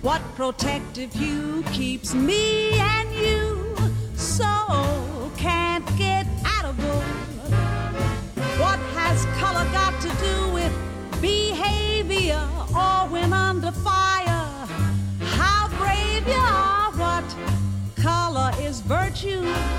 What protective hue keeps me and you so can't get out of board? What has color got to do with behavior or when under fire? How brave you are, what color is virtue?